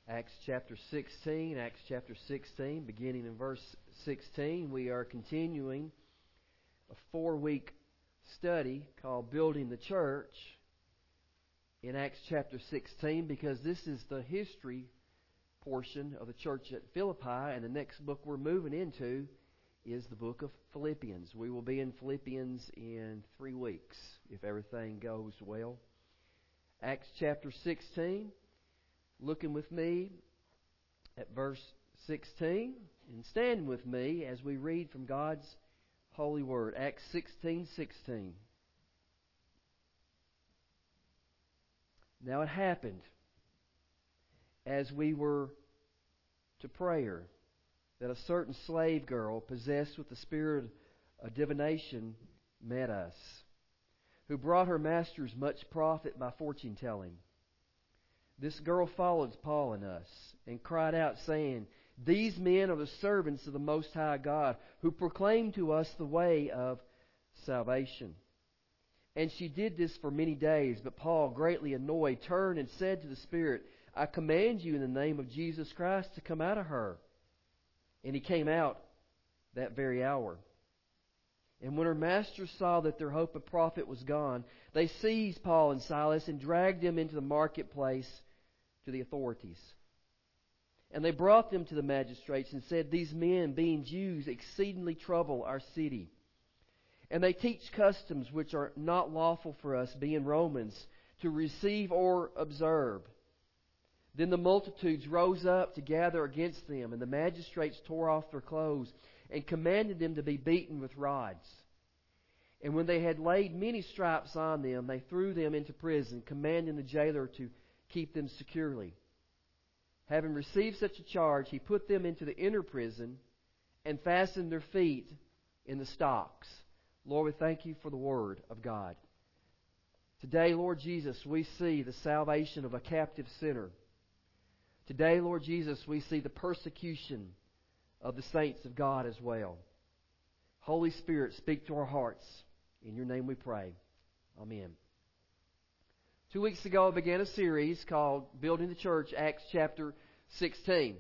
Acts chapter 16, beginning in verse 16. We are continuing a 4-week study called Building the Church in Acts chapter 16, because this is the history portion of the church at Philippi, and the next book we're moving into is the book of Philippians. We will be in Philippians in 3 weeks, if everything goes well. Acts chapter 16, looking with me at verse 16, and stand with me as we read from God's holy word. Acts 16:16. Now it happened, as we were to prayer, that a certain slave girl possessed with the spirit of divination met us, who brought her masters much profit by fortune telling. This girl followed Paul and us, and cried out, saying, "These men are the servants of the Most High God, who proclaim to us the way of salvation." And she did this for many days. But Paul, greatly annoyed, turned and said to the spirit, "I command you in the name of Jesus Christ to come out of her." And he came out that very hour. And when her masters saw that their hope of profit was gone, they seized Paul and Silas and dragged them into the marketplace to the authorities. And they brought them to the magistrates and said, "These men, being Jews, exceedingly trouble our city. And they teach customs which are not lawful for us, being Romans, to receive or observe." Then the multitudes rose up to gather against them, and the magistrates tore off their clothes and commanded them to be beaten with rods. And when they had laid many stripes on them, they threw them into prison, commanding the jailer to keep them securely. Having received such a charge, he put them into the inner prison and fastened their feet in the stocks. Lord, we thank you for the Word of God. Today, Lord Jesus, we see the salvation of a captive sinner. Today, Lord Jesus, we see the persecution of the saints of God as well. Holy Spirit, speak to our hearts. In your name we pray. Amen. 2 weeks ago, I began a series called Building the Church, Acts chapter 16.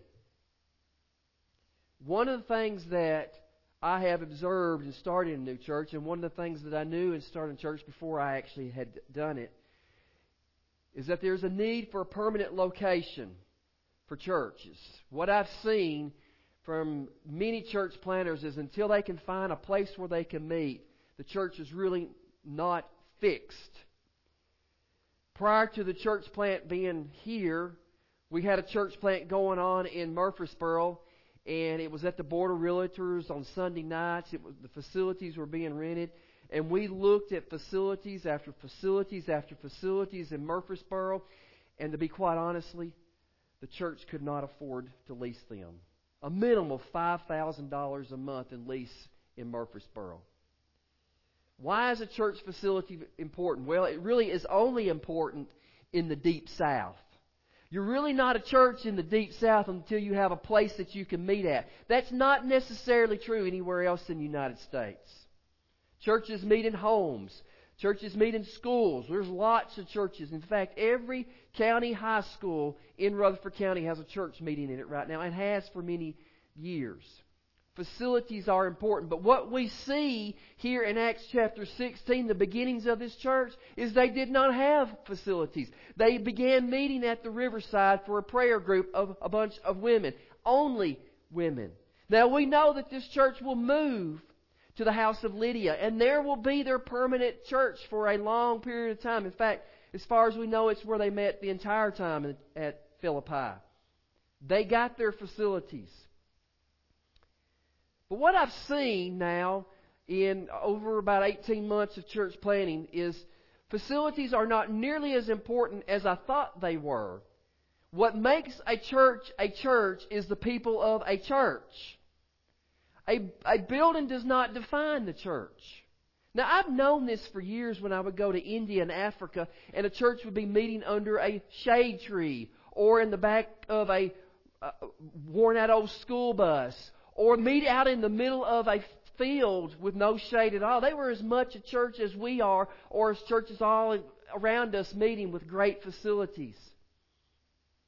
One of the things that I have observed in starting a new church, and one of the things that I knew in starting a church before I actually had done it, is that there's a need for a permanent location for churches. What I've seen from many church planners is until they can find a place where they can meet, the church is really not fixed. Prior to the church plant being here, we had a church plant going on in Murfreesboro, and it was at the Board of Realtors on Sunday nights. The facilities were being rented, and we looked at facilities after facilities after facilities in Murfreesboro, and to be quite honestly, the church could not afford to lease them. A minimum of $5,000 a month in lease in Murfreesboro. Why is a church facility important? Well, it really is only important in the Deep South. You're really not a church in the Deep South until you have a place that you can meet at. That's not necessarily true anywhere else in the United States. Churches meet in homes. Churches meet in schools. There's lots of churches. In fact, every county high school in Rutherford County has a church meeting in it right now, and has for many years. Facilities are important. But what we see here in Acts chapter 16, the beginnings of this church, is they did not have facilities. They began meeting at the riverside for a prayer group of a bunch of women. Only women. Now we know that this church will move to the house of Lydia, and there will be their permanent church for a long period of time. In fact, as far as we know, it's where they met the entire time at Philippi. They got their facilities. But what I've seen now in over about 18 months of church planning is facilities are not nearly as important as I thought they were. What makes a church is the people of a church. A building does not define the church. Now, I've known this for years when I would go to India and Africa, and a church would be meeting under a shade tree, or in the back of a worn-out old school bus, or meet out in the middle of a field with no shade at all. They were as much a church as we are, or as churches all around us meeting with great facilities.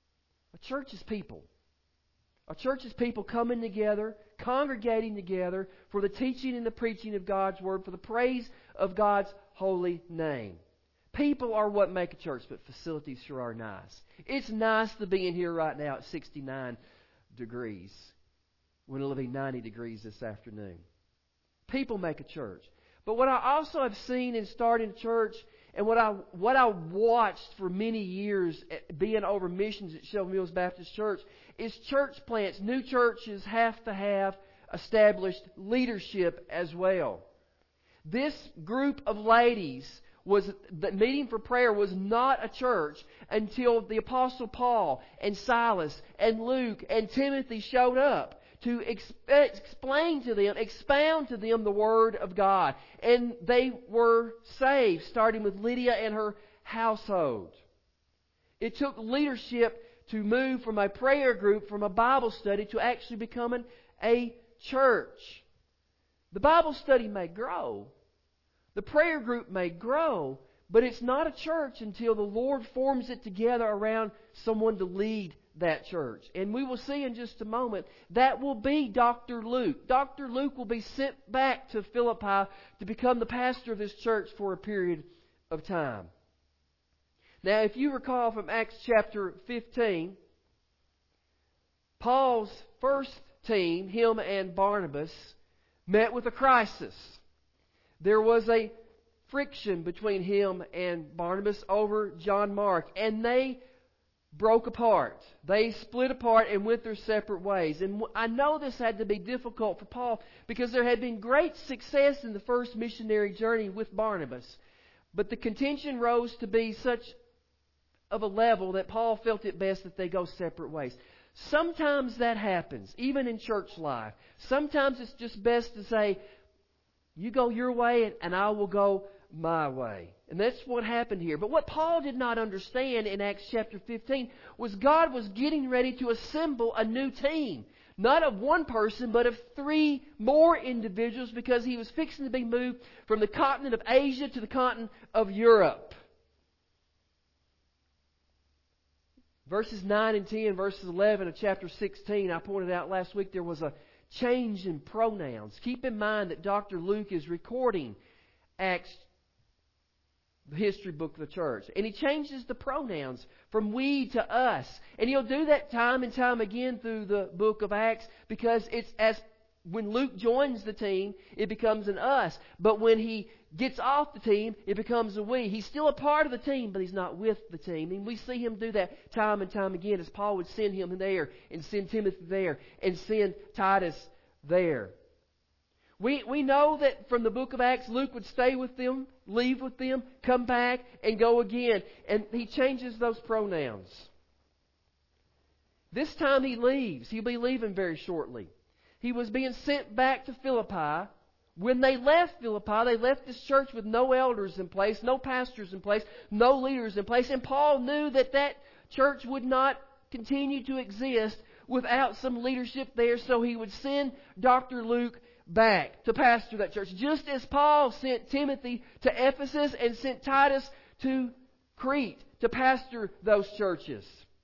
A church is people. A church is people coming together, congregating together for the teaching and the preaching of God's Word, for the praise of God's holy name. People are what make a church, but facilities sure are nice. It's nice to be in here right now at 69 degrees when it'll be 90 degrees this afternoon. People make a church. But what I also have seen in starting a church, and what I watched for many years being over missions at Shelby Mills Baptist Church, is church plants. New churches have to have established leadership as well. This group of ladies the meeting for prayer was not a church until the Apostle Paul and Silas and Luke and Timothy showed up to explain to them, expound to them the Word of God. And they were saved, starting with Lydia and her household. It took leadership to move from a prayer group, from a Bible study, to actually becoming a church. The Bible study may grow. The prayer group may grow, but it's not a church until the Lord forms it together around someone to lead that church. And we will see in just a moment, that will be Dr. Luke. Dr. Luke will be sent back to Philippi to become the pastor of this church for a period of time. Now, if you recall from Acts chapter 15, Paul's first team, him and Barnabas, met with a crisis. There was a friction between him and Barnabas over John Mark, and they broke apart. They split apart and went their separate ways. And I know this had to be difficult for Paul because there had been great success in the first missionary journey with Barnabas. But the contention rose to be such of a level that Paul felt it best that they go separate ways. Sometimes that happens, even in church life. Sometimes it's just best to say, you go your way and I will go my way. And that's what happened here. But what Paul did not understand in Acts chapter 15 was God was getting ready to assemble a new team. Not of one person, but of 3 more individuals, because he was fixing to be moved from the continent of Asia to the continent of Europe. Verses 9 and 10, verses 11 of chapter 16, I pointed out last week there was a change in pronouns. Keep in mind that Dr. Luke is recording Acts, the history book of the church. And he changes the pronouns from we to us. And he'll do that time and time again through the book of Acts, because it's as when Luke joins the team, it becomes an us. But when he gets off the team, it becomes a we. He's still a part of the team, but he's not with the team. And we see him do that time and time again, as Paul would send him there and send Timothy there and send Titus there. We know that from the book of Acts, Luke would stay with them, leave with them, come back, and go again. And he changes those pronouns. This time he leaves. He'll be leaving very shortly. He was being sent back to Philippi. When they left Philippi, they left this church with no elders in place, no pastors in place, no leaders in place. And Paul knew that that church would not continue to exist without some leadership there. So he would send Dr. Luke back to pastor that church. Just as Paul sent Timothy to Ephesus and sent Titus to Crete to pastor those churches.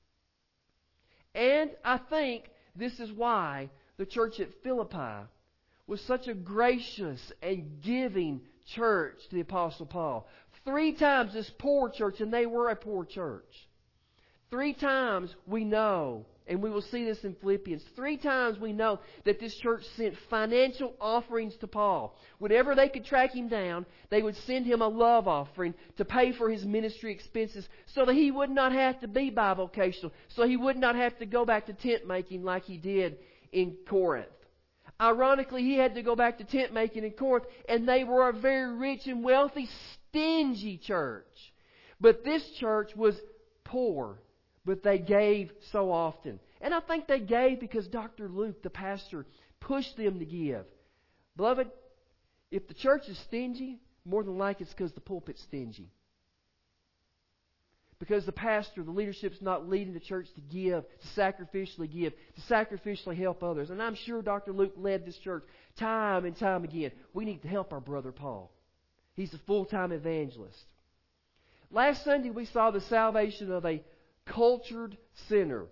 And I think this is why the church at Philippi was such a gracious and giving church to the Apostle Paul. 3 times this poor church, and they were a poor church. 3 times we know, and we will see this in Philippians, 3 times we know that this church sent financial offerings to Paul. Whenever they could track him down, they would send him a love offering to pay for his ministry expenses so that he would not have to be bivocational, so he would not have to go back to tent making like he did in Corinth. Ironically, he had to go back to tent making in Corinth, and they were a very rich and wealthy, stingy church. But this church was poor, but they gave so often. And I think they gave because Dr. Luke, the pastor, pushed them to give. Beloved, if the church is stingy, more than likely it's because the pulpit's stingy. Because the pastor, the leadership's not leading the church to give, to sacrificially help others. And I'm sure Dr. Luke led this church time and time again. We need to help our brother Paul. He's a full-time evangelist. Last Sunday we saw the salvation of a cultured sinner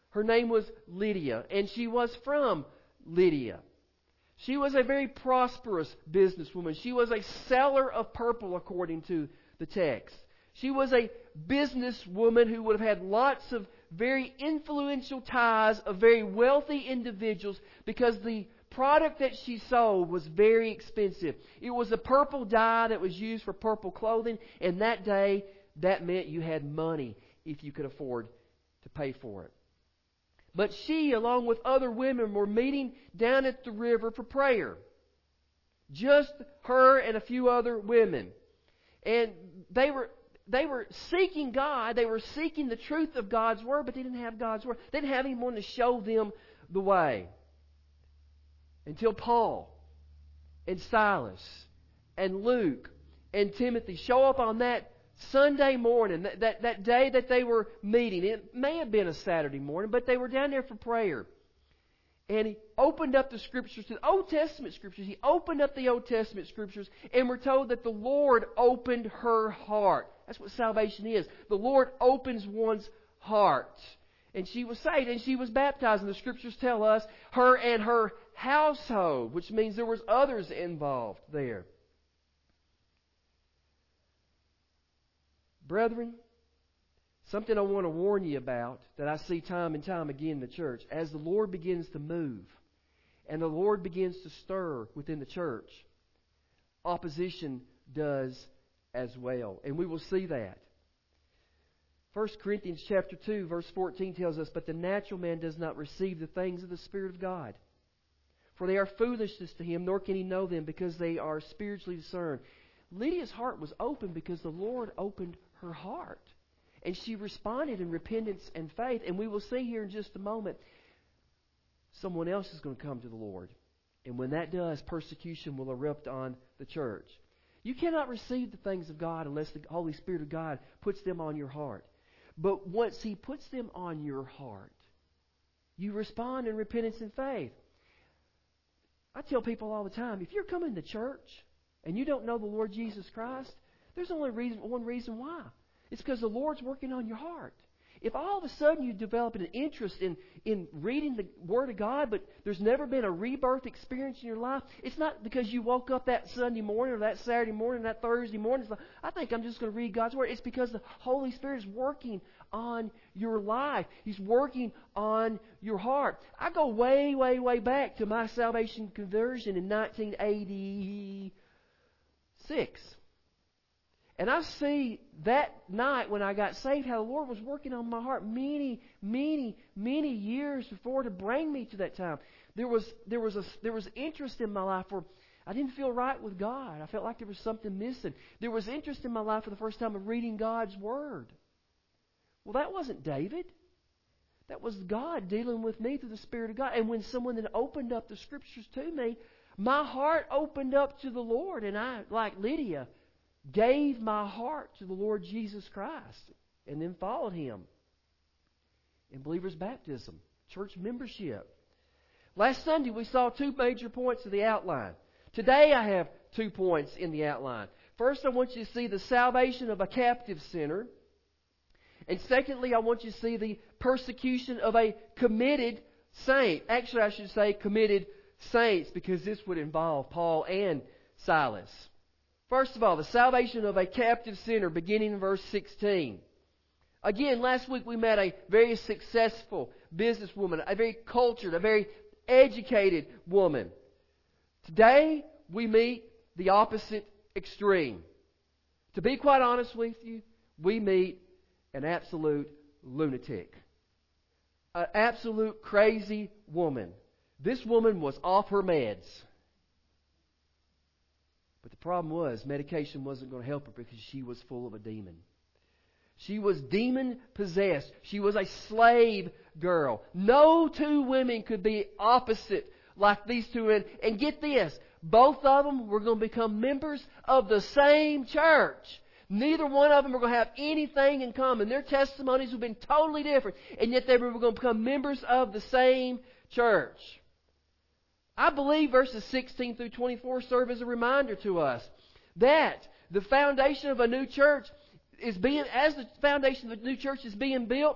Her name was Lydia, and she was from Lydia. She was a very prosperous businesswoman. She was a seller of purple, according to the text. She was a businesswoman who would have had lots of very influential ties of very wealthy individuals because the product that she sold was very expensive. It was a purple dye that was used for purple clothing, and that day, that meant you had money if you could afford to pay for it. But she, along with other women, were meeting down at the river for prayer. Just her and a few other women. And they were seeking God. They were seeking the truth of God's Word, but they didn't have God's Word. They didn't have anyone to show them the way. Until Paul and Silas and Luke and Timothy show up on that Sunday morning, that day that they were meeting. It may have been a Saturday morning, but they were down there for prayer. And he opened up the Scriptures, to the Old Testament Scriptures. He opened up the Old Testament Scriptures, and we're told that the Lord opened her heart. That's what salvation is. The Lord opens one's heart. And she was saved, and she was baptized. And the Scriptures tell us her and her household, which means there was others involved there. Brethren, something I want to warn you about that I see time and time again in the church. As the Lord begins to move and the Lord begins to stir within the church, opposition does as well. And we will see that. 1 Corinthians chapter 2, verse 14 tells us, "But the natural man does not receive the things of the Spirit of God. For they are foolishness to him, nor can he know them, because they are spiritually discerned." Lydia's heart was open because the Lord opened her heart. And she responded in repentance and faith. And we will see here in just a moment, someone else is going to come to the Lord. And when that does, persecution will erupt on the church. You cannot receive the things of God unless the Holy Spirit of God puts them on your heart. But once He puts them on your heart, you respond in repentance and faith. I tell people all the time, if you're coming to church and you don't know the Lord Jesus Christ, there's only one reason why. It's because the Lord's working on your heart. If all of a sudden you develop an interest in reading the Word of God, but there's never been a rebirth experience in your life, it's not because you woke up that Sunday morning or that Saturday morning or that Thursday morning. It's like, I think I'm just going to read God's Word. It's because the Holy Spirit is working on your life. He's working on your heart. I go way, way, way back to my salvation conversion in 1986. And I see that night when I got saved how the Lord was working on my heart many, many, many years before to bring me to that time. There was interest in my life where I didn't feel right with God. I felt like there was something missing. There was interest in my life for the first time of reading God's Word. Well, that wasn't David. That was God dealing with me through the Spirit of God. And when someone then opened up the Scriptures to me, my heart opened up to the Lord. And I, like Lydia, gave my heart to the Lord Jesus Christ and then followed Him in believer's baptism, church membership. Last Sunday we saw 2 major points of the outline. Today I have 2 points in the outline. First, I want you to see the salvation of a captive sinner. And secondly, I want you to see the persecution of a committed saint. Actually, I should say committed saints, because this would involve Paul and Silas. First of all, the salvation of a captive sinner, beginning in verse 16. Again, last week we met a very successful businesswoman, a very cultured, a very educated woman. Today, we meet the opposite extreme. To be quite honest with you, we meet an absolute lunatic. An absolute crazy woman. This woman was off her meds. But the problem was, medication wasn't going to help her because she was full of a demon. She was demon-possessed. She was a slave girl. No 2 women could be opposite like these 2 women. And get this, both of them were going to become members of the same church. Neither one of them were going to have anything in common. Their testimonies would have been totally different. And yet they were going to become members of the same church. I believe verses 16 through 24 serve as a reminder to us that the foundation of a new church is being, as the foundation of the new church is being built,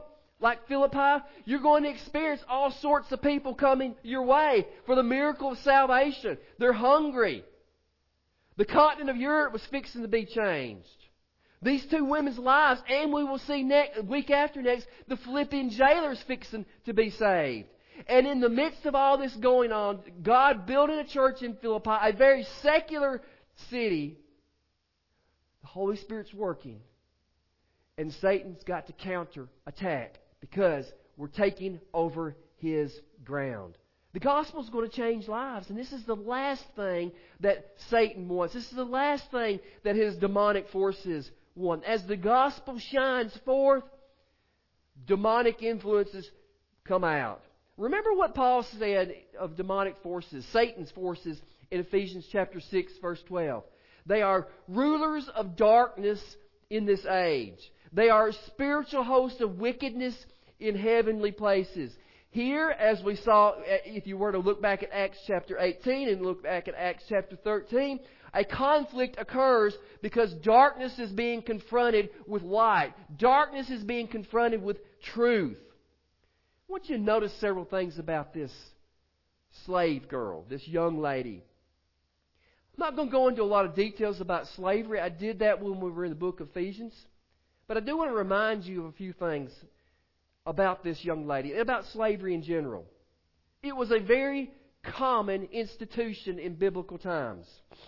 like Philippi, you're going to experience all sorts of people coming your way for the miracle of salvation. They're hungry. The continent of Europe was fixing to be changed. These two women's lives, and we will see week after next, the Philippian jailers fixing to be saved. And in the midst of all this going on, God building a church in Philippi, a very secular city, the Holy Spirit's working. And Satan's got to counterattack because we're taking over his ground. The gospel's going to change lives, and this is the last thing that Satan wants. This is the last thing that his demonic forces want. As the gospel shines forth, demonic influences come out. Remember what Paul said of demonic forces, Satan's forces, in Ephesians chapter 6, verse 12. They are rulers of darkness in this age. They are spiritual hosts of wickedness in heavenly places. Here, as we saw, if you were to look back at Acts chapter 18 and look back at Acts chapter 13, a conflict occurs because darkness is being confronted with light. Darkness is being confronted with truth. I want you to notice several things about this slave girl, this young lady. I'm not going to go into a lot of details about slavery. I did that when we were in the book of Ephesians. But I do want to remind you of a few things about this young lady, about slavery in general. It was a very common institution in biblical times.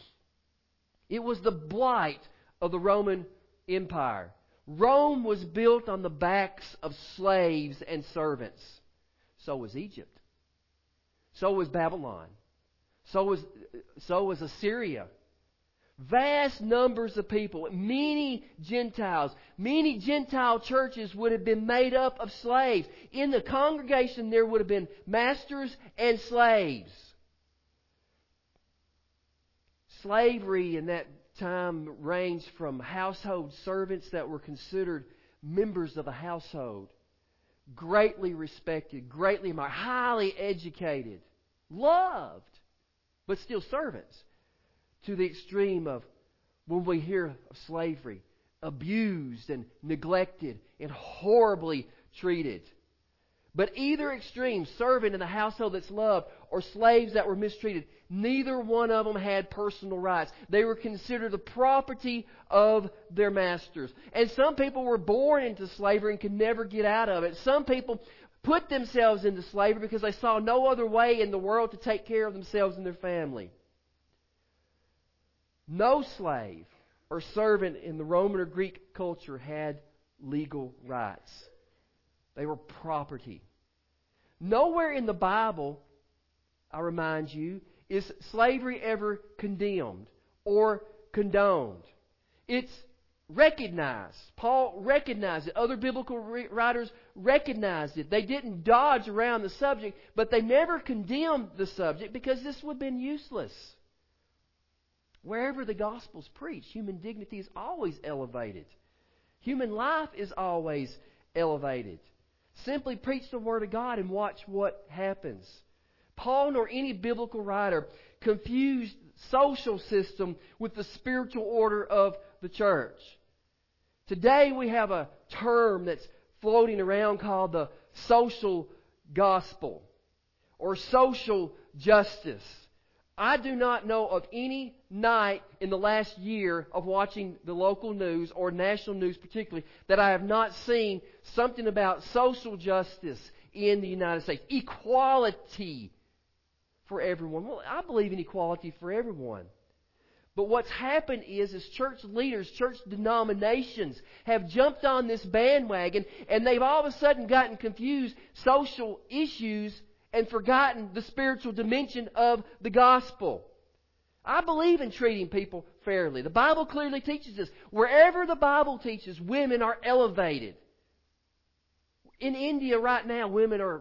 It was the blight of the Roman Empire. Rome was built on the backs of slaves and servants. So was Egypt. So was Babylon. So was Assyria. Vast numbers of people, many Gentiles. Many Gentile churches would have been made up of slaves. In the congregation there would have been masters and slaves. Slavery in that time ranged from household servants that were considered members of a household, greatly respected, greatly admired, highly educated, loved, but still servants, to the extreme of, when we hear of slavery, abused and neglected and horribly treated. But either extreme, servant in the household that's loved or slaves that were mistreated, neither one of them had personal rights. They were considered the property of their masters. And some people were born into slavery and could never get out of it. Some people put themselves into slavery because they saw no other way in the world to take care of themselves and their family. No slave or servant in the Roman or Greek culture had legal rights. They were property. Nowhere in the Bible, I remind you, is slavery ever condemned or condoned. It's recognized. Paul recognized it. Other biblical writers recognized it. They didn't dodge around the subject, but they never condemned the subject because this would have been useless. Wherever the gospel's preached, human dignity is always elevated. Human life is always elevated. Simply preach the Word of God and watch what happens. Paul nor any biblical writer confused social system with the spiritual order of the church. Today we have a term that's floating around called the social gospel or social justice. I do not know of any night in the last year of watching the local news or national news particularly that I have not seen something about social justice in the United States. Equality for everyone. Well, I believe in equality for everyone. But what's happened is church leaders, church denominations have jumped on this bandwagon and they've all of a sudden gotten confused social issues and forgotten the spiritual dimension of the gospel. I believe in treating people fairly. The Bible clearly teaches us. Wherever the Bible teaches, women are elevated. In India right now, women are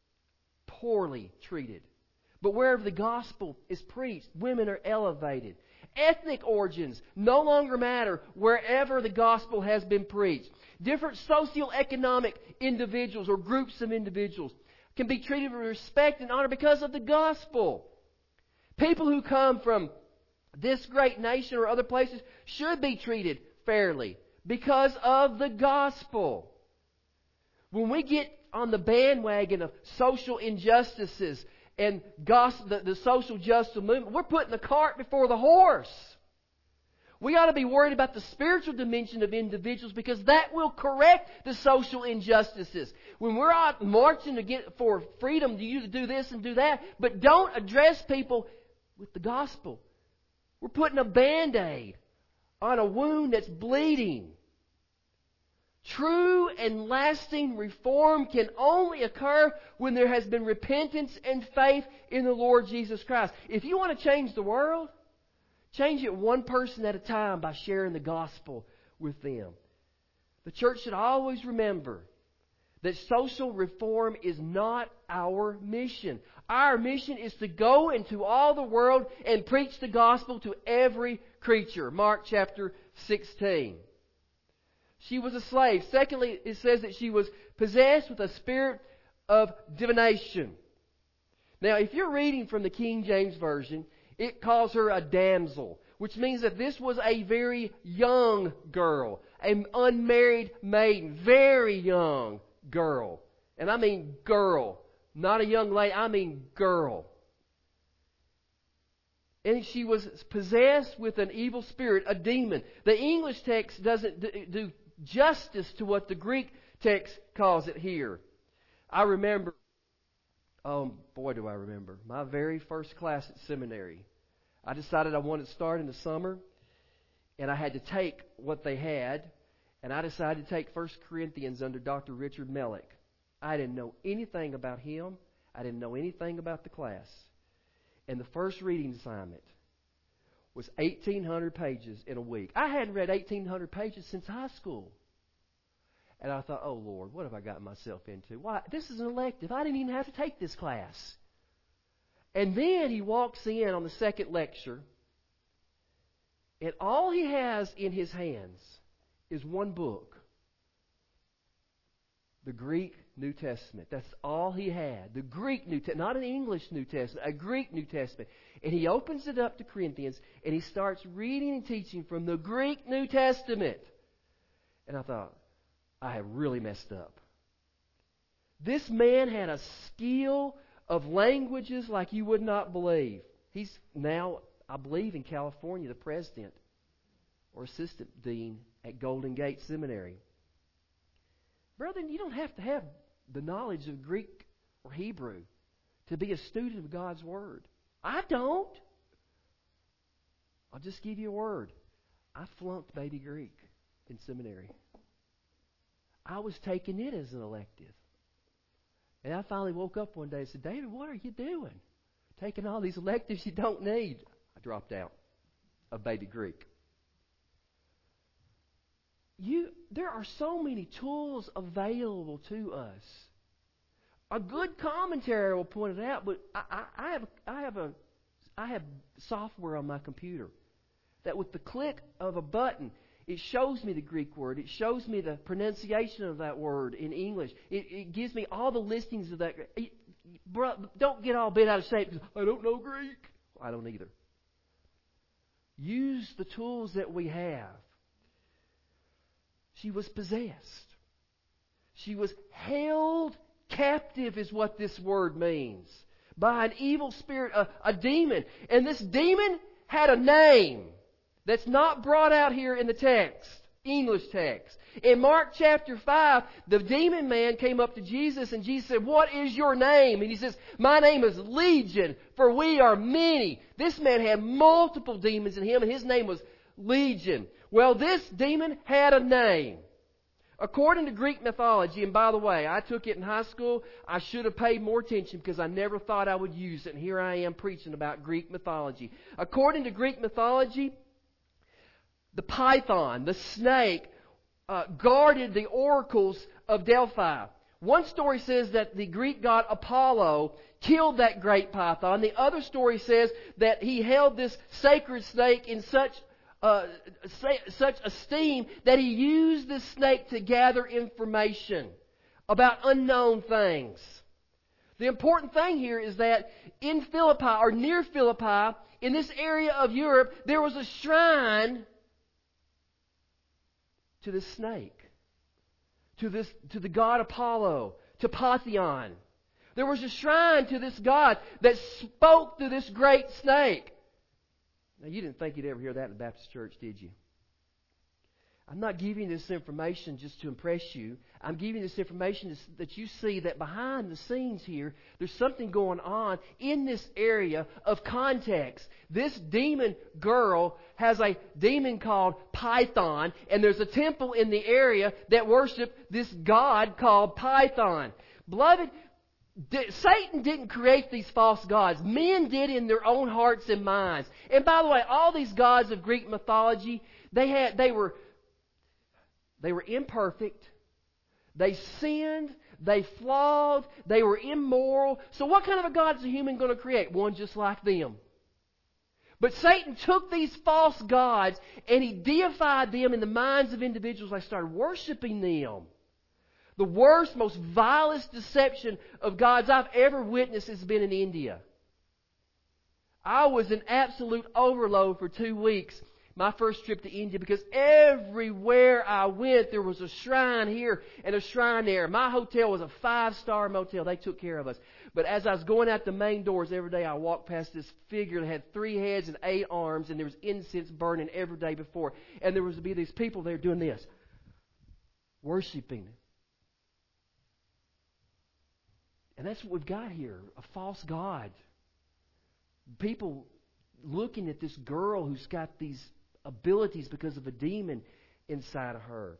poorly treated. But wherever the gospel is preached, women are elevated. Ethnic origins no longer matter wherever the gospel has been preached. Different socioeconomic individuals or groups of individuals can be treated with respect and honor because of the gospel. People who come from this great nation or other places should be treated fairly because of the gospel. When we get on the bandwagon of social injustices and the social justice movement, we're putting the cart before the horse. We ought to be worried about the spiritual dimension of individuals because that will correct the social injustices. When we're out marching for freedom to you to do this and do that, but don't address people with the gospel. We're putting a Band-Aid on a wound that's bleeding. True and lasting reform can only occur when there has been repentance and faith in the Lord Jesus Christ. If you want to change the world, change it one person at a time by sharing the gospel with them. The church should always remember that social reform is not our mission. Our mission is to go into all the world and preach the gospel to every creature. Mark chapter 16. She was a slave. Secondly, it says that she was possessed with a spirit of divination. Now, if you're reading from the King James Version, it calls her a damsel, which means that this was a very young girl, an unmarried maiden, very young girl. And I mean girl, not a young lady, I mean girl. And she was possessed with an evil spirit, a demon. The English text doesn't do justice to what the Greek text calls it here. I remember, oh boy do I remember, my very first class at seminary. I decided I wanted to start in the summer, and I had to take what they had, and I decided to take 1 Corinthians under Dr. Richard Mellick. I didn't know anything about him. I didn't know anything about the class. And the first reading assignment was 1,800 pages in a week. I hadn't read 1,800 pages since high school. And I thought, oh Lord, what have I gotten myself into? Why? This is an elective. I didn't even have to take this class. And then he walks in on the second lecture, and all he has in his hands is one book, the Greek New Testament. That's all he had. The Greek New Testament, not an English New Testament, a Greek New Testament. And he opens it up to Corinthians, and he starts reading and teaching from the Greek New Testament. And I thought, I have really messed up. This man had a skill of languages like you would not believe. He's now, I believe, in California, the president or assistant dean at Golden Gate Seminary. Brethren, you don't have to have the knowledge of Greek or Hebrew to be a student of God's Word. I don't. I'll just give you a word. I flunked baby Greek in seminary. I was taking it as an elective. And I finally woke up one day and said, David, what are you doing? Taking all these electives you don't need. I dropped out of baby Greek. There are so many tools available to us. A good commentary will point it out, but I have software on my computer that with the click of a button, it shows me the Greek word. It shows me the pronunciation of that word in English. It gives me all the listings of that. Don't get all bent out of shape because I don't know Greek. I don't either. Use the tools that we have. She was possessed. She was held captive is what this word means. By an evil spirit, a demon. And this demon had a name that's not brought out here in the text, English text. In Mark chapter 5, the demon man came up to Jesus and Jesus said, what is your name? And he says, my name is Legion, for we are many. This man had multiple demons in him and his name was Legion. Well, this demon had a name. According to Greek mythology, and by the way, I took it in high school. I should have paid more attention because I never thought I would use it. And here I am preaching about Greek mythology. According to Greek mythology, the python, the snake, guarded the oracles of Delphi. One story says that the Greek god Apollo killed that great python. The other story says that he held this sacred snake in such esteem that he used this snake to gather information about unknown things. The important thing here is that in Philippi, or near Philippi, in this area of Europe, there was a shrine to the snake, to the god Apollo, to Pantheon. There was a shrine to this god that spoke to this great snake. Now, you didn't think you'd ever hear that in the Baptist church, did you? I'm not giving you this information just to impress you. I'm giving you this information that you see that behind the scenes here, there's something going on in this area of context. This demon girl has a demon called Python, and there's a temple in the area that worship this god called Python. Beloved, Satan didn't create these false gods. Men did in their own hearts and minds. And by the way, all these gods of Greek mythology, they were imperfect. They sinned. They flawed. They were immoral. So what kind of a God is a human going to create? One just like them. But Satan took these false gods and he deified them in the minds of individuals. They started worshiping them. The worst, most vilest deception of gods I've ever witnessed has been in India. I was in absolute overload for 2 weeks. My first trip to India, because everywhere I went, there was a shrine here and a shrine there. My hotel was a 5-star motel. They took care of us. But as I was going out the main doors every day, I walked past this figure that had 3 heads and 8 arms, and there was incense burning every day before. And there was to be these people there doing this, worshiping. And that's what we've got here, a false god. People looking at this girl who's got these abilities because of a demon inside of her.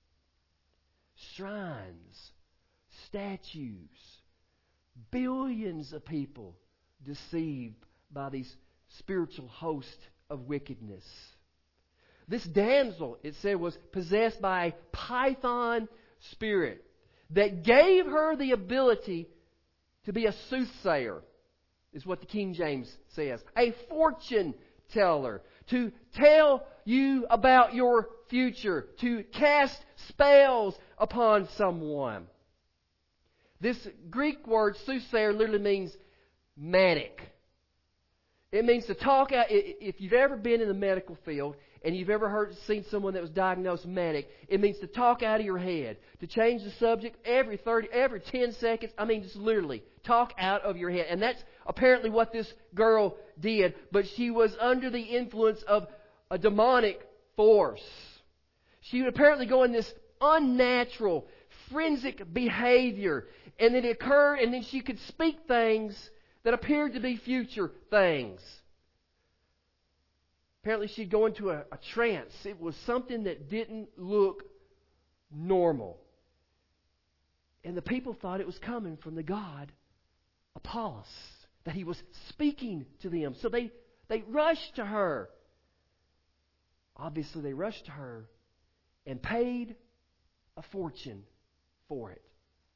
Shrines, statues, billions of people deceived by these spiritual hosts of wickedness. This damsel, it said, was possessed by a python spirit that gave her the ability to be a soothsayer, is what the King James says. A fortune teller. To tell you about your future. To cast spells upon someone. This Greek word, soothsayer, literally means manic. It means to talk out. If you've ever been in the medical field and you've ever seen someone that was diagnosed manic, it means to talk out of your head. To change the subject every 10 seconds. I mean, just literally talk out of your head. And that's apparently what this girl did. But she was under the influence of a demonic force. She would apparently go in this unnatural, forensic behavior. And it occurred, and then she could speak things that appeared to be future things. Apparently she'd go into a trance. It was something that didn't look normal. And the people thought it was coming from the god Apollos, that he was speaking to them. So they rushed to her. Obviously they rushed to her and paid a fortune for it.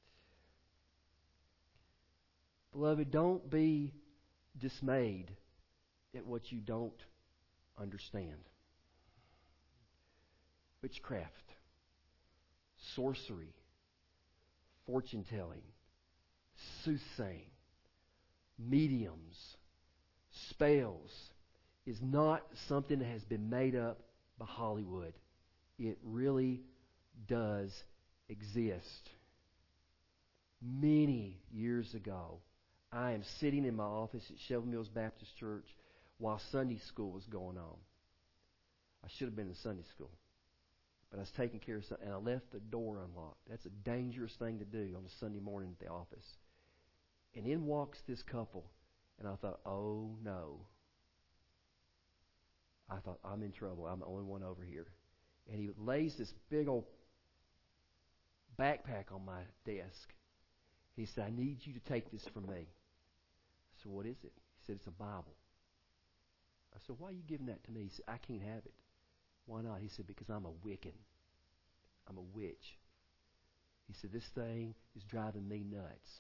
Beloved, don't be dismayed at what you don't understand. Witchcraft, sorcery, fortune telling, soothsaying, mediums, spells is not something that has been made up by Hollywood. It really does exist. Many years ago, I am sitting in my office at Shelby Mills Baptist Church while Sunday school was going on. I should have been in Sunday school. But I was taking care of something, and I left the door unlocked. That's a dangerous thing to do on a Sunday morning at the office. And in walks this couple, and I thought, oh no. I thought, I'm in trouble. I'm the only one over here. And he lays this big old backpack on my desk. He said, I need you to take this from me. I said, what is it? He said, it's a Bible. I said, why are you giving that to me? He said, I can't have it. Why not? He said, because I'm a Wiccan. I'm a witch. He said, this thing is driving me nuts.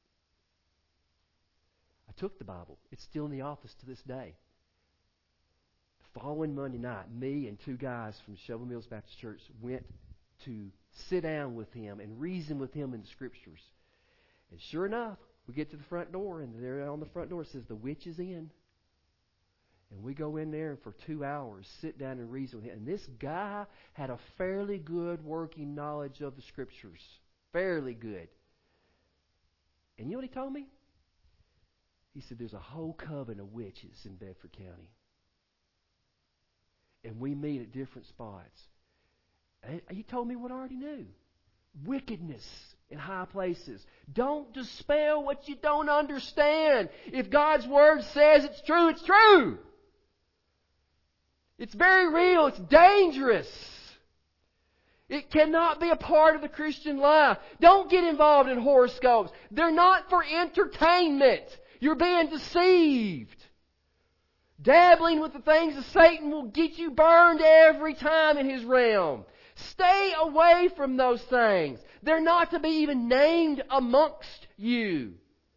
I took the Bible. It's still in the office to this day. The following Monday night, me and 2 guys from Shelby Mills Baptist Church went to sit down with him and reason with him in the Scriptures. And sure enough, we get to the front door, and there on the front door it says, the witch is in. And we go in there and for 2 hours sit down and reason with him. And this guy had a fairly good working knowledge of the Scriptures. Fairly good. And you know what he told me? He said, there's a whole coven of witches in Bedford County. And we meet at different spots. And he told me what I already knew. Wickedness in high places. Don't dispel what you don't understand. If God's Word says it's true, it's true. It's very real. It's dangerous. It cannot be a part of the Christian life. Don't get involved in horoscopes. They're not for entertainment. You're being deceived. Dabbling with the things of Satan will get you burned every time in his realm. Stay away from those things. They're not to be even named amongst you.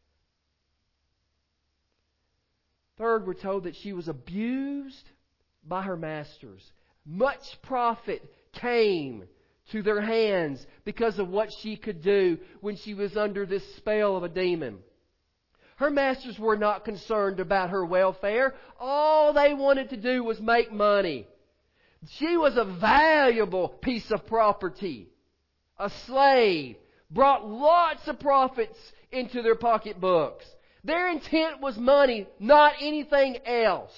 Third, we're told that she was abused by her masters. Much profit came to their hands because of what she could do when she was under this spell of a demon. Her masters were not concerned about her welfare. All they wanted to do was make money. She was a valuable piece of property. A slave. Brought lots of profits into their pocketbooks. Their intent was money, not anything else.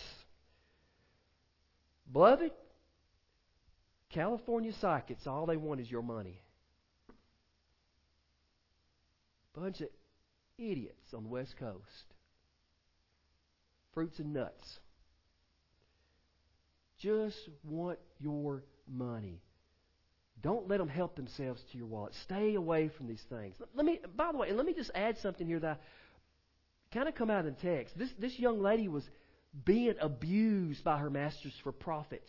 Beloved, California psychics, all they want is your money. Bunch of idiots on the West Coast. Fruits and nuts. Just want your money. Don't let them help themselves to your wallet. Stay away from these things. By the way, let me just add something here that kind of come out of the text. This young lady was being abused by her masters for profit.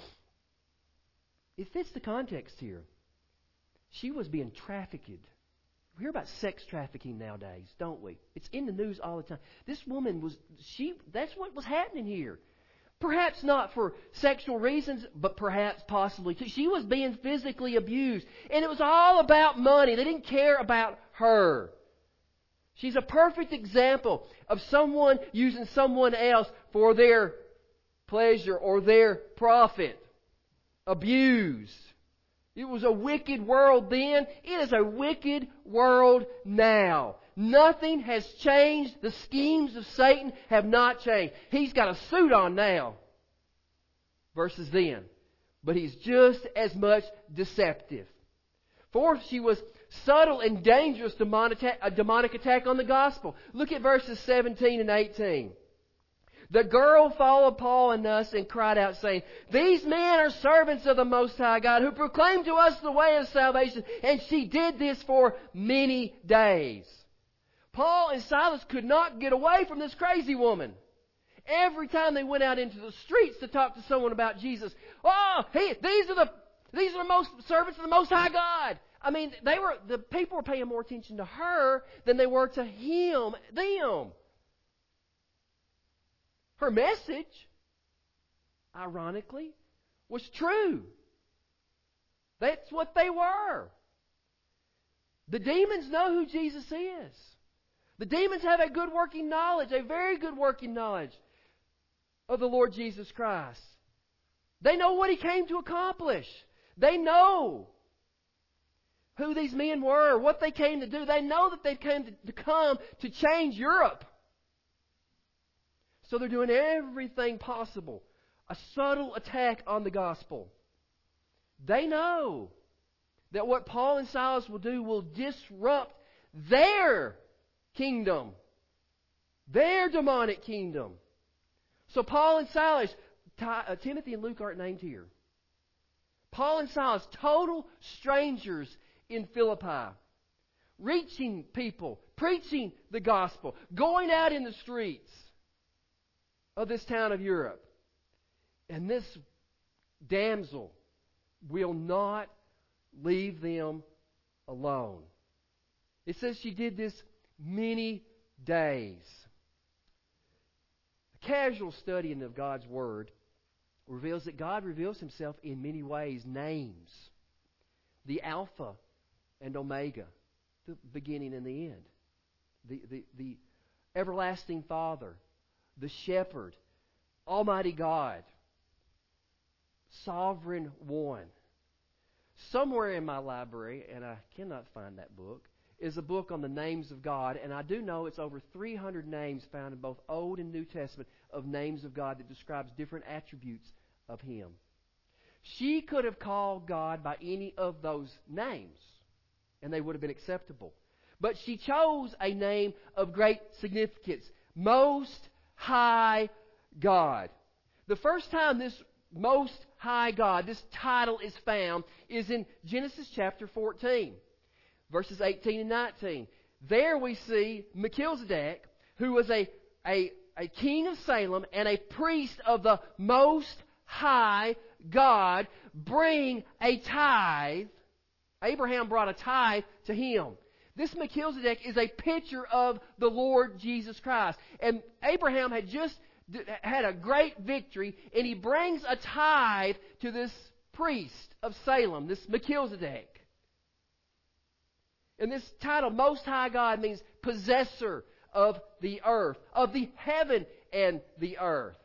It fits the context here. She was being trafficked. We hear about sex trafficking nowadays, don't we? It's in the news all the time. This woman that's what was happening here. Perhaps not for sexual reasons, but perhaps possibly too. She was being physically abused. And it was all about money. They didn't care about her. She's a perfect example of someone using someone else for their pleasure or their profit. Abused. It was a wicked world then. It is a wicked world now. Nothing has changed. The schemes of Satan have not changed. He's got a suit on now versus then. But he's just as much deceptive. Fourth, she was subtle and dangerous a demonic attack on the gospel. Look at verses 17 and 18. The girl followed Paul and us and cried out, saying, "These men are servants of the Most High God, who proclaim to us the way of salvation." And she did this for many days. Paul and Silas could not get away from this crazy woman. Every time they went out into the streets to talk to someone about Jesus, these are the most servants of the Most High God. I mean, the people were paying more attention to her than they were to them. Her message, ironically, was true. That's what they were. The demons know who Jesus is. The demons have a good working knowledge, a very good working knowledge of the Lord Jesus Christ. They know what He came to accomplish. They know who these men were, what they came to do. They know that they came to change Europe. So they're doing everything possible. A subtle attack on the gospel. They know that what Paul and Silas will do will disrupt their kingdom. Their demonic kingdom. So Paul and Silas, Timothy and Luke aren't named here. Paul and Silas, total strangers in Philippi. Reaching people, preaching the gospel, going out in the streets of this town of Europe. And this damsel will not leave them alone. It says she did this many days. A casual studying of God's Word reveals that God reveals Himself in many ways. Names. The Alpha and Omega. The beginning and the end. The everlasting Father. The Shepherd. Almighty God, Sovereign One. Somewhere in my library, and I cannot find that book, is a book on the names of God, and I do know it's over 300 names found in both Old and New Testament of names of God that describes different attributes of Him. She could have called God by any of those names, and they would have been acceptable. But she chose a name of great significance, Most High God. The first time this Most High God, this title is found, is in Genesis chapter 14, verses 18 and 19. There we see Melchizedek, who was a king of Salem and a priest of the Most High God, bring a tithe. Abraham brought a tithe to him. This Melchizedek is a picture of the Lord Jesus Christ. And Abraham had just had a great victory, and he brings a tithe to this priest of Salem, this Melchizedek. And this title, Most High God, means possessor of the earth, of the heaven and the earth.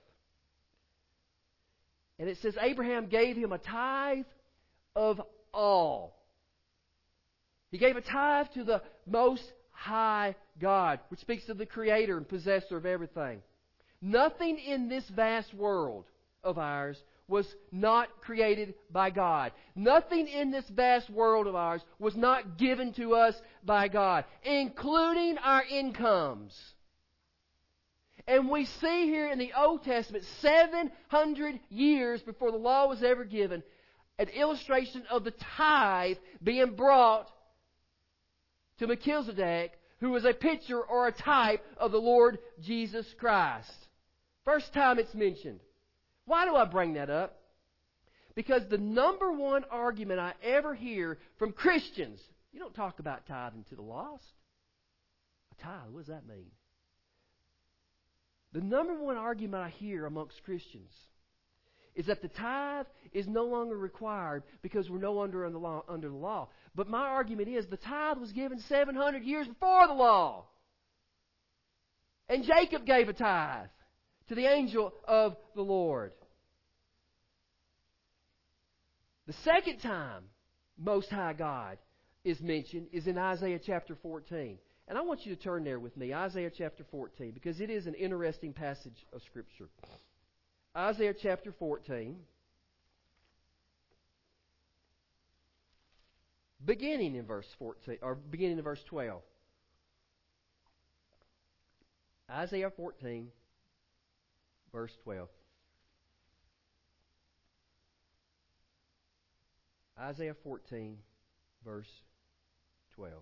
And it says Abraham gave him a tithe of all. He gave a tithe to the Most High God, which speaks of the Creator and possessor of everything. Nothing in this vast world of ours was not created by God. Nothing in this vast world of ours was not given to us by God, including our incomes. And we see here in the Old Testament, 700 years before the law was ever given, an illustration of the tithe being brought to Melchizedek, who was a picture or a type of the Lord Jesus Christ. First time it's mentioned. Why do I bring that up? Because the number one argument I ever hear from Christians, you don't talk about tithing to the lost. A tithe, what does that mean? The number one argument I hear amongst Christians is that the tithe is no longer required because we're no longer under the law. But my argument is the tithe was given 700 years before the law. And Jacob gave a tithe to the angel of the Lord. The second time Most High God is mentioned is in Isaiah chapter 14. And I want you to turn there with me, Isaiah chapter 14, because it is an interesting passage of Scripture. Isaiah chapter 14, beginning in verse 14, or beginning in verse 12. Isaiah 14, verse 12. Isaiah 14, verse 12.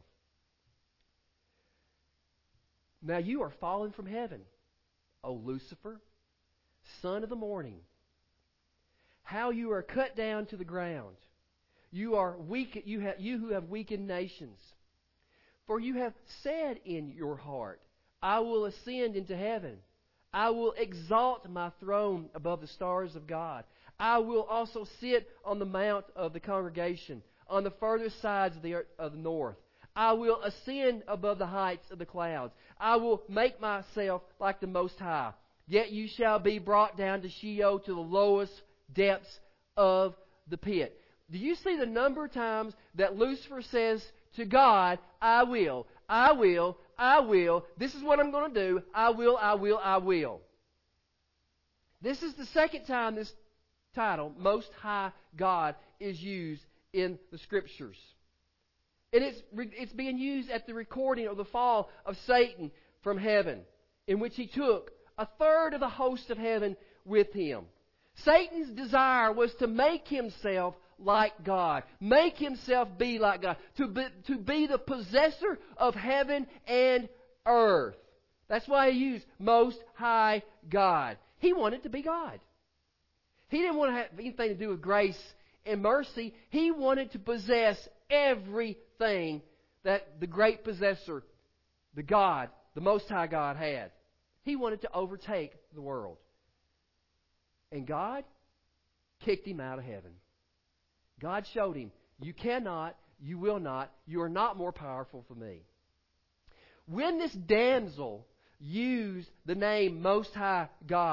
Now you are fallen from heaven, O Lucifer, son of the morning. How you are cut down to the ground. You are weak. You who have weakened nations. For you have said in your heart, I will ascend into heaven. I will exalt my throne above the stars of God. I will also sit on the mount of the congregation, on the furthest sides of the north. I will ascend above the heights of the clouds. I will make myself like the Most High. Yet you shall be brought down to Sheol, to the lowest depths of the pit. Do you see the number of times that Lucifer says to God, I will, I will, I will. This is what I'm going to do. I will, I will, I will. This is the second time this title, Most High God, is used in the Scriptures. And it's being used at the recording of the fall of Satan from heaven, in which he took a third of the host of heaven with him. Satan's desire was to make himself like God, make himself be like God, to be the possessor of heaven and earth. That's why he used Most High God. He wanted to be God. He didn't want to have anything to do with grace and mercy. He wanted to possess everything that the great possessor, the God, the Most High God had. He wanted to overtake the world. And God kicked him out of heaven. God showed him, you cannot, you will not, you are not more powerful for me. When this damsel used the name Most High God,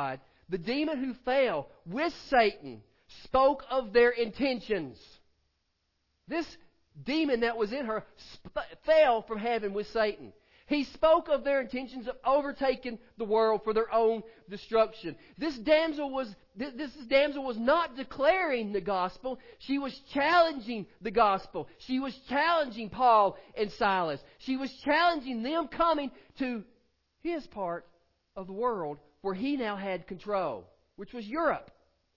The demon who fell with Satan spoke of their intentions. This demon that was in her fell from heaven with Satan. He spoke of their intentions of overtaking the world for their own destruction. This damsel was not declaring the gospel. She was challenging the gospel. She was challenging Paul and Silas. She was challenging them coming to his part of the world where he now had control, which was Europe.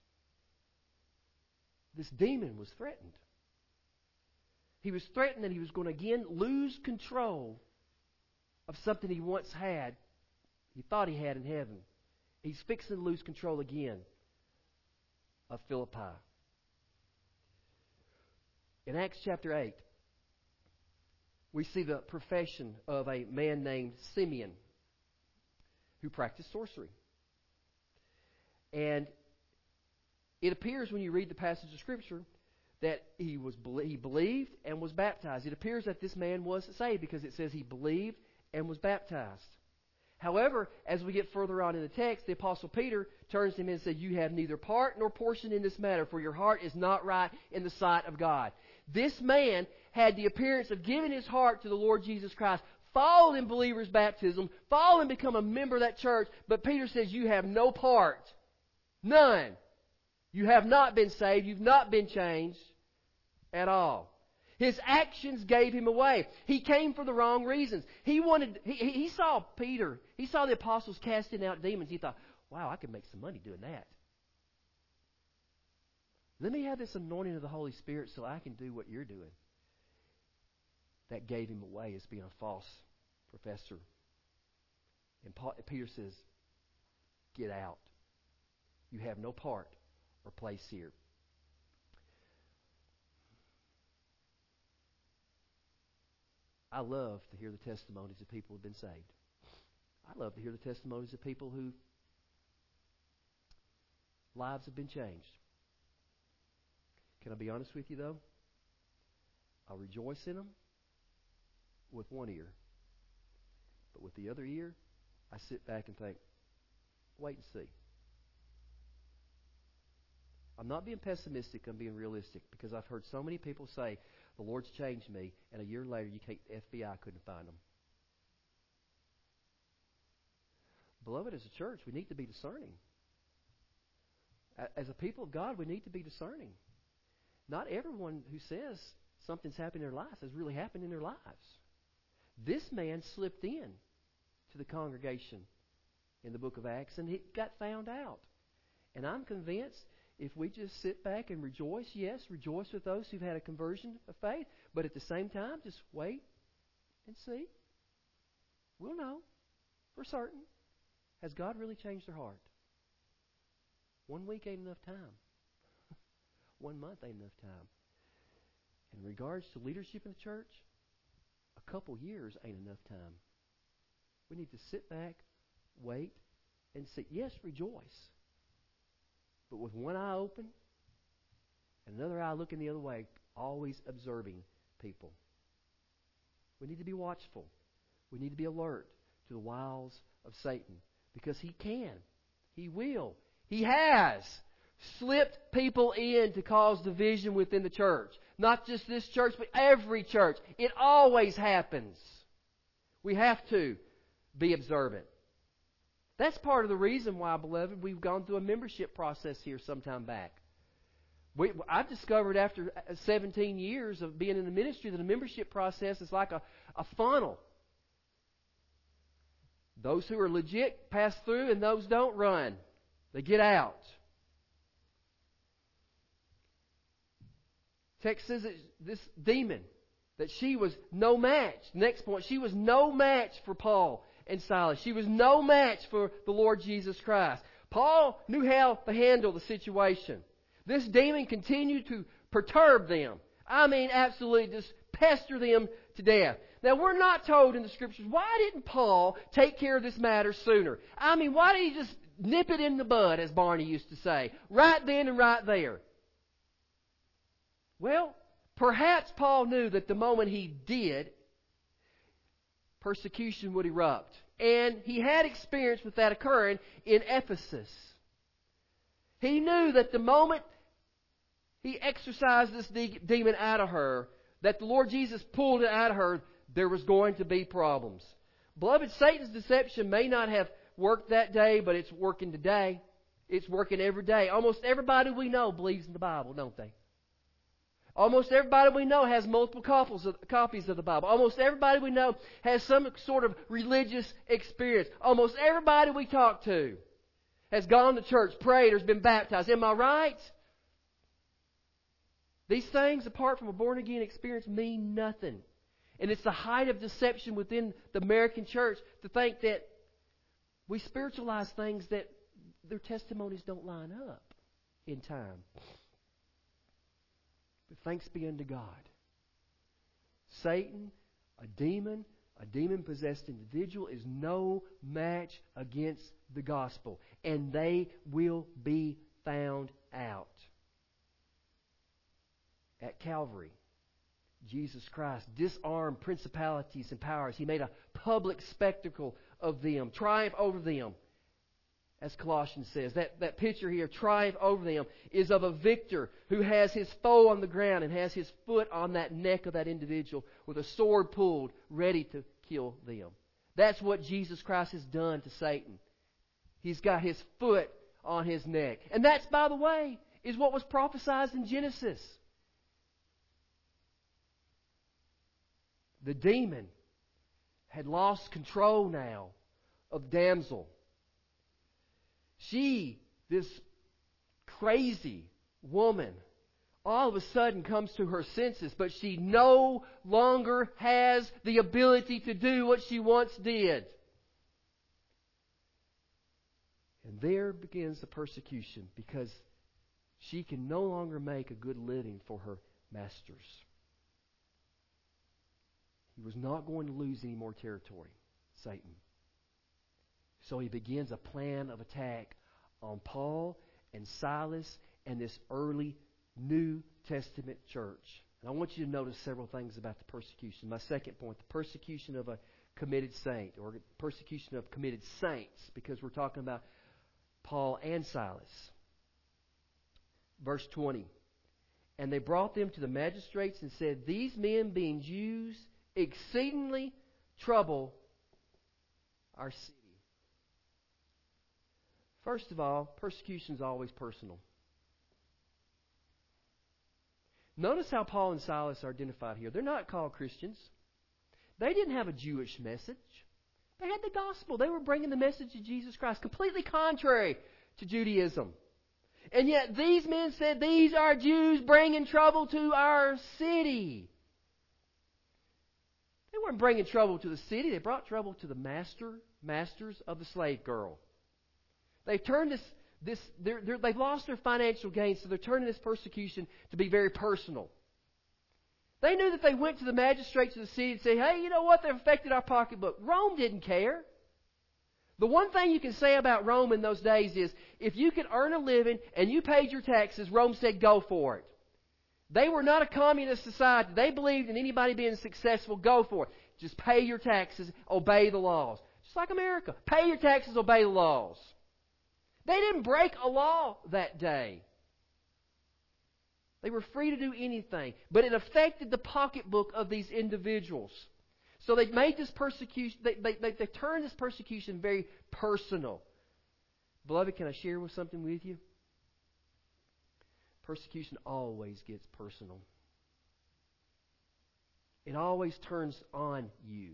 This demon was threatened. He was threatened that he was going to again lose control of something he once had, he thought he had in heaven. He's fixing to lose control again of Philippi. In Acts chapter 8, we see the profession of a man named Simeon who practiced sorcery. And it appears when you read the passage of Scripture that he believed and was baptized. It appears that this man was saved because it says he believed and was baptized. However, as we get further on in the text, the Apostle Peter turns to him and says, "You have neither part nor portion in this matter, for your heart is not right in the sight of God." This man had the appearance of giving his heart to the Lord Jesus Christ, followed in believer's baptism, followed and become a member of that church, but Peter says, "You have no part. None. You have not been saved. You've not been changed at all." His actions gave him away. He came for the wrong reasons. He saw Peter. He saw the apostles casting out demons. He thought, wow, I could make some money doing that. Let me have this anointing of the Holy Spirit so I can do what you're doing. That gave him away as being a false professor. And Peter says, get out. You have no part or place here. I love to hear the testimonies of people who have been saved. I love to hear the testimonies of people whose lives have been changed. Can I be honest with you, though? I rejoice in them with one ear. But with the other ear, I sit back and think, wait and see. I'm not being pessimistic, I'm being realistic, because I've heard so many people say, the Lord's changed me, and a year later, the FBI couldn't find them. Beloved, as a church, we need to be discerning. As a people of God, we need to be discerning. Not everyone who says something's happened in their lives has really happened in their lives. This man slipped in to the congregation in the book of Acts, and he got found out. And I'm convinced if we just sit back and rejoice, yes, rejoice with those who've had a conversion of faith, but at the same time, just wait and see. We'll know for certain. Has God really changed their heart? 1 week ain't enough time. 1 month ain't enough time. In regards to leadership in the church, a couple years ain't enough time. We need to sit back, wait, and see. Yes, rejoice. But with one eye open and another eye looking the other way, always observing people. We need to be watchful. We need to be alert to the wiles of Satan. Because he can. He will. He has slipped people in to cause division within the church. Not just this church, but every church. It always happens. We have to be observant. That's part of the reason why, beloved, we've gone through a membership process here some time back. I've discovered after 17 years of being in the ministry that a membership process is like a funnel. Those who are legit pass through, and those don't run. They get out. Text says that this demon, that she was no match. Next point, she was no match for Paul and Silas. She was no match for the Lord Jesus Christ. Paul knew how to handle the situation. This demon continued to perturb them. I mean, absolutely just pester them to death. Now, we're not told in the Scriptures, why didn't Paul take care of this matter sooner? I mean, why did he just nip it in the bud, as Barney used to say, right then and right there? Well, perhaps Paul knew that the moment he did, persecution would erupt. And he had experience with that occurring in Ephesus. He knew that the moment he exorcised this demon out of her, that the Lord Jesus pulled it out of her, there was going to be problems. Beloved, Satan's deception may not have worked that day, but it's working today. It's working every day. Almost everybody we know believes in the Bible, don't they? Almost everybody we know has multiple copies of the Bible. Almost everybody we know has some sort of religious experience. Almost everybody we talk to has gone to church, prayed, or has been baptized. Am I right? These things, apart from a born-again experience, mean nothing. And it's the height of deception within the American church to think that we spiritualize things that their testimonies don't line up in time. But thanks be unto God. Satan, a demon-possessed individual, is no match against the gospel. And they will be found out. At Calvary, Jesus Christ disarmed principalities and powers. He made a public spectacle of them, triumph over them. As Colossians says, that picture here, triumph over them, is of a victor who has his foe on the ground and has his foot on that neck of that individual with a sword pulled, ready to kill them. That's what Jesus Christ has done to Satan. He's got his foot on his neck. And that's, by the way, is what was prophesied in Genesis. The demon had lost control now of damsel. She, this crazy woman, all of a sudden comes to her senses, but she no longer has the ability to do what she once did. And there begins the persecution, because she can no longer make a good living for her masters. He was not going to lose any more territory, Satan. So he begins a plan of attack on Paul and Silas and this early New Testament church. And I want you to notice several things about the persecution. My second point, the persecution of a committed saint, or persecution of committed saints, because we're talking about Paul and Silas. Verse 20. And they brought them to the magistrates and said, "These men, being Jews, exceedingly trouble our city." First of all, persecution is always personal. Notice how Paul and Silas are identified here. They're not called Christians. They didn't have a Jewish message. They had the gospel. They were bringing the message of Jesus Christ, completely contrary to Judaism. And yet these men said, "These are Jews bringing trouble to our city." They weren't bringing trouble to the city. They brought trouble to the masters of the slave girl. They've turned they've lost their financial gains, so they're turning this persecution to be very personal. They knew that they went to the magistrates of the city and say, "Hey, you know what? They've affected our pocketbook." Rome didn't care. The one thing you can say about Rome in those days is, if you could earn a living and you paid your taxes, Rome said, "Go for it." They were not a communist society. They believed in anybody being successful, go for it. Just pay your taxes, obey the laws. Just like America. Pay your taxes, obey the laws. They didn't break a law that day. They were free to do anything. But it affected the pocketbook of these individuals. So they made this persecution, they turned this persecution very personal. Beloved, can I share something with you? Persecution always gets personal. It always turns on you.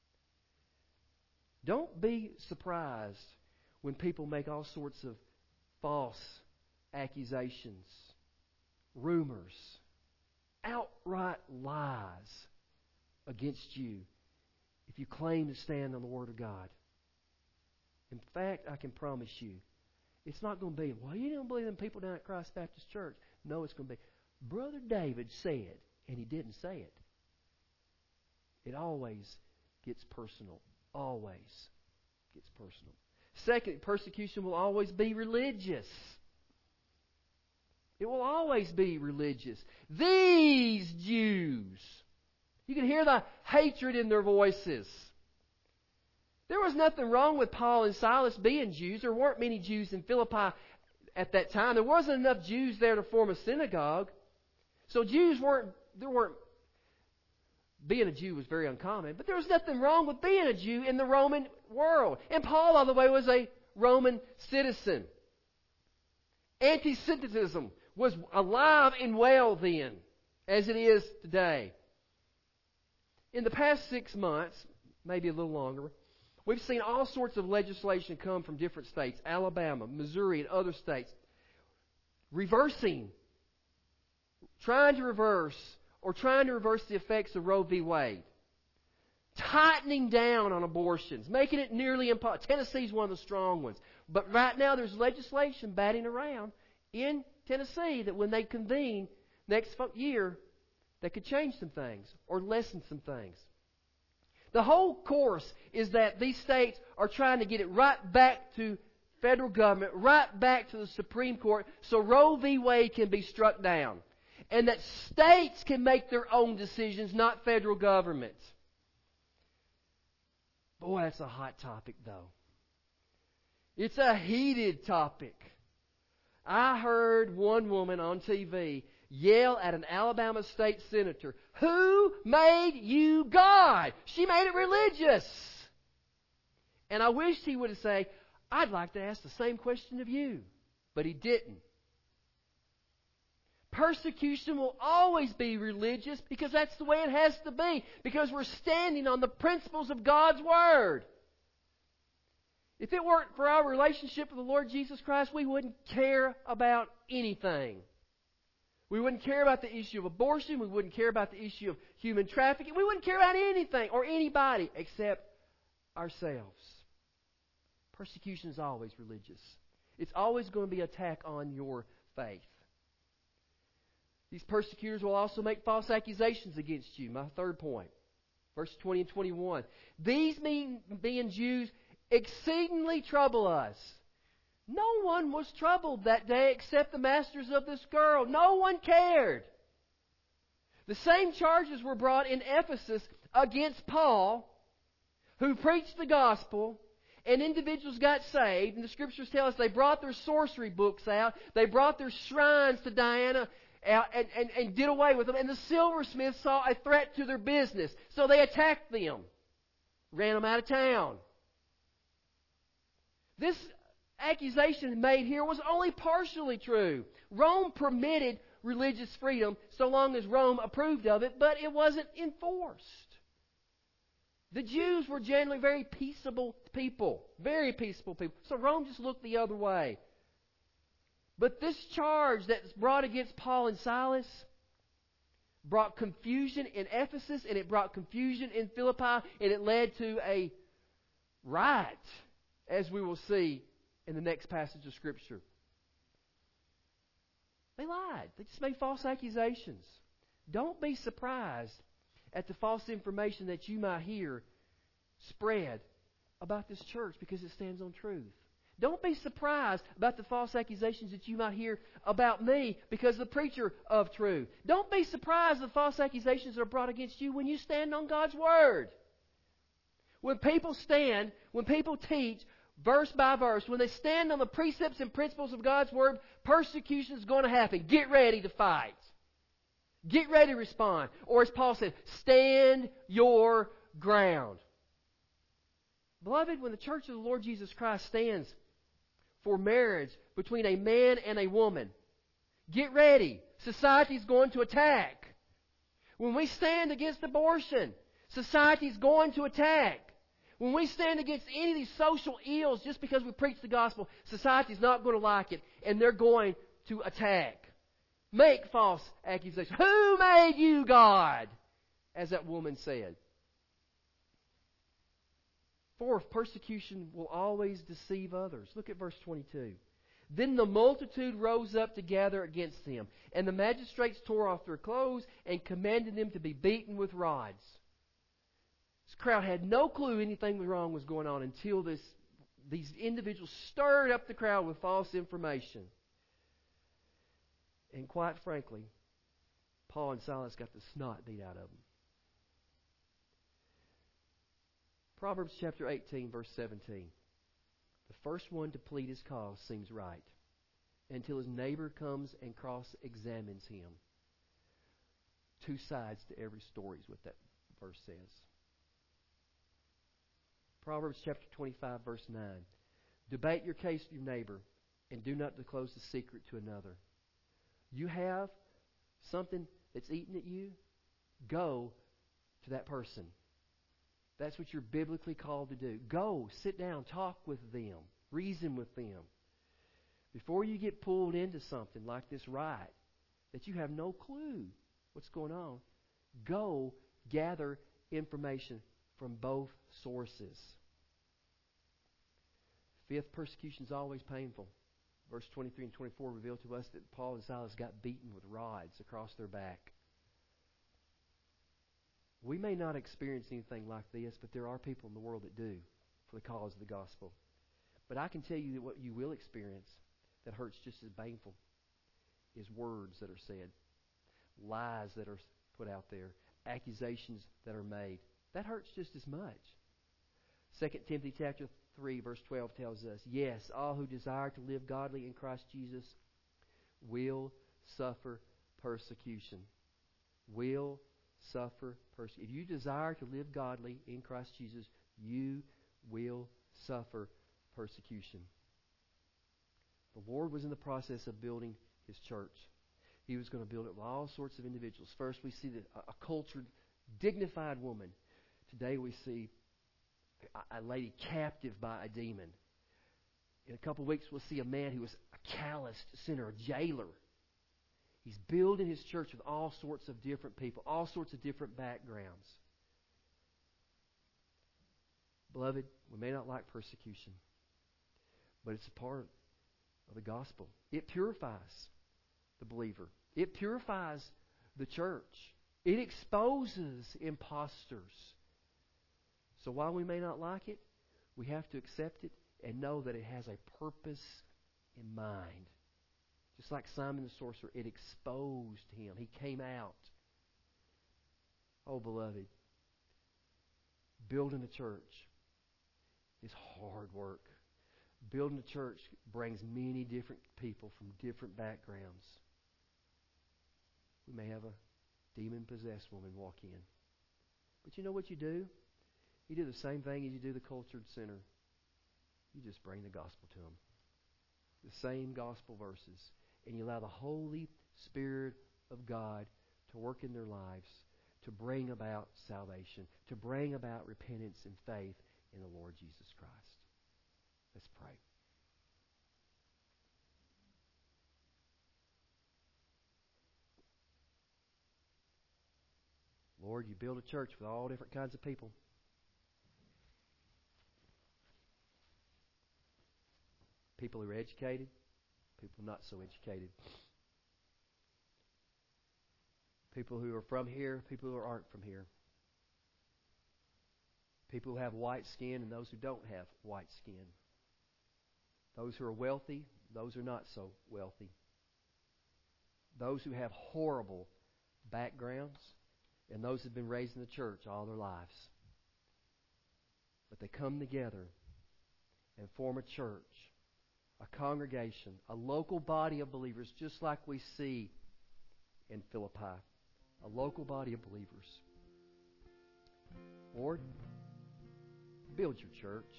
Don't be surprised when people make all sorts of false accusations, rumors, outright lies against you if you claim to stand on the Word of God. In fact, I can promise you, it's not going to be, "Well, you don't believe in people down at Christ Baptist Church." No, it's going to be, "Brother David said," and he didn't say it. It always gets personal. Always gets personal. Second, persecution will always be religious. It will always be religious. These Jews. You can hear the hatred in their voices. There was nothing wrong with Paul and Silas being Jews. There weren't many Jews in Philippi at that time. There wasn't enough Jews there to form a synagogue. So being a Jew was very uncommon. But there was nothing wrong with being a Jew in the Roman world. And Paul, by the way, was a Roman citizen. Anti-Semitism was alive and well then, as it is today. In the past 6 months, maybe a little longer, we've seen all sorts of legislation come from different states, Alabama, Missouri, and other states, trying to reverse the effects of Roe v. Wade. Tightening down on abortions, making it nearly impossible. Tennessee's one of the strong ones. But right now there's legislation batting around in Tennessee that when they convene next year, they could change some things or lessen some things. The whole course is that these states are trying to get it right back to federal government, right back to the Supreme Court, so Roe v. Wade can be struck down. And that states can make their own decisions, not federal governments. Boy, that's a hot topic, though. It's a heated topic. I heard one woman on TV yell at an Alabama state senator, "Who made you God?" She made it religious. And I wished he would have said, "I'd like to ask the same question of you." But he didn't. Persecution will always be religious because that's the way it has to be. Because we're standing on the principles of God's Word. If it weren't for our relationship with the Lord Jesus Christ, we wouldn't care about anything. We wouldn't care about the issue of abortion. We wouldn't care about the issue of human trafficking. We wouldn't care about anything or anybody except ourselves. Persecution is always religious. It's always going to be an attack on your faith. These persecutors will also make false accusations against you. My third point. Verse 20 and 21. These being Jews exceedingly trouble us. No one was troubled that day except the masters of this girl. No one cared. The same charges were brought in Ephesus against Paul, who preached the gospel, and individuals got saved. And the Scriptures tell us they brought their sorcery books out. They brought their shrines to Diana out and did away with them. And the silversmiths saw a threat to their business. So they attacked them. Ran them out of town. This accusation made here was only partially true. Rome permitted religious freedom so long as Rome approved of it, but it wasn't enforced. The Jews were generally very peaceable people. Very peaceable people. So Rome just looked the other way. But this charge that's brought against Paul and Silas brought confusion in Ephesus, and it brought confusion in Philippi, and it led to a riot, as we will see in the next passage of Scripture. They lied. They just made false accusations. Don't be surprised at the false information that you might hear spread about this church because it stands on truth. Don't be surprised about the false accusations that you might hear about me because of the preacher of truth. Don't be surprised at the false accusations that are brought against you when you stand on God's Word. When people teach verse by verse, when they stand on the precepts and principles of God's Word, persecution is going to happen. Get ready to fight. Get ready to respond. Or as Paul said, stand your ground. Beloved, when the Church of the Lord Jesus Christ stands for marriage between a man and a woman, get ready. Society's going to attack. When we stand against abortion, society's going to attack. When we stand against any of these social ills just because we preach the gospel, society's not going to like it, and they're going to attack. Make false accusations. Who made you God? As that woman said. Fourth, persecution will always deceive others. Look at verse 22. Then the multitude rose up to gather against him, and the magistrates tore off their clothes and commanded them to be beaten with rods. This crowd had no clue anything wrong was going on until these individuals stirred up the crowd with false information. And quite frankly, Paul and Silas got the snot beat out of them. Proverbs chapter 18, verse 17. The first one to plead his cause seems right. until his neighbor comes and cross-examines him. Two sides to every story is what that verse says. Proverbs chapter 25, verse 9. Debate your case with your neighbor, and do not disclose the secret to another. You have something that's eating at you, go to that person. That's what you're biblically called to do. Go, sit down, talk with them, reason with them. Before you get pulled into something like this riot that you have no clue what's going on, go gather information from both sources. Fifth, persecution is always painful. Verse 23 and 24 reveal to us that Paul and Silas got beaten with rods across their back. We may not experience anything like this, but there are people in the world that do for the cause of the gospel. But I can tell you that what you will experience that hurts just as painful is words that are said, lies that are put out there, accusations that are made. That hurts just as much. 2 Timothy chapter 3 verse 12 tells us, yes, all who desire to live godly in Christ Jesus will suffer persecution. Will suffer persecution. If you desire to live godly in Christ Jesus, you will suffer persecution. The Lord was in the process of building His church. He was going to build it with all sorts of individuals. First, we see a cultured, dignified woman. Today, we see a lady captive by a demon. In a couple of weeks, we'll see a man who was a calloused sinner, a jailer. He's building his church with all sorts of different people, all sorts of different backgrounds. Beloved, we may not like persecution, but it's a part of the gospel. It purifies the believer. It purifies the church. It exposes imposters. So while we may not like it, we have to accept it and know that it has a purpose in mind. Just like Simon the sorcerer, it exposed him. He came out. Oh, beloved, building a church is hard work. Building a church brings many different people from different backgrounds. We may have a demon-possessed woman walk in. But you know what you do? You do the same thing as you do the cultured sinner. You just bring the gospel to them. The same gospel verses. And you allow the Holy Spirit of God to work in their lives, to bring about salvation, to bring about repentance and faith in the Lord Jesus Christ. Let's pray. Lord, you build a church with all different kinds of people. People who are educated, people not so educated. People who are from here, people who aren't from here. People who have white skin and those who don't have white skin. Those who are wealthy, those who are not so wealthy. Those who have horrible backgrounds, and those who have been raised in the church all their lives. But they come together and form a church, a congregation, a local body of believers, just like we see in Philippi. A local body of believers. Lord, build your church.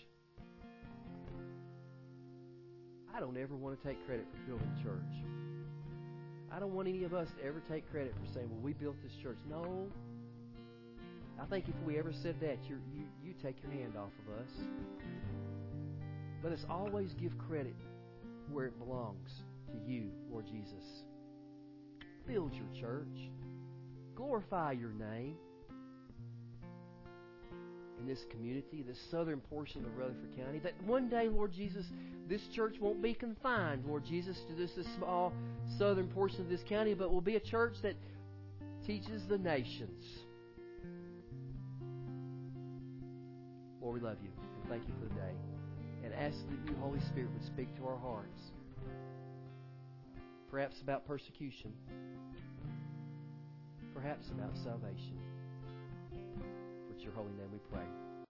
I don't ever want to take credit for building a church. I don't want any of us to ever take credit for saying, well, we built this church. No. I think if we ever said that, you take your hand off of us. Let us always give credit where it belongs to you, Lord Jesus. Build your church. Glorify your name in this community, this southern portion of Rutherford County. That one day, Lord Jesus, this church won't be confined, Lord Jesus, to this small southern portion of this county, but will be a church that teaches the nations. Lord, we love you and thank you for the day. And ask that you, Holy Spirit, would speak to our hearts. Perhaps about persecution. Perhaps about salvation. For it's your holy name we pray.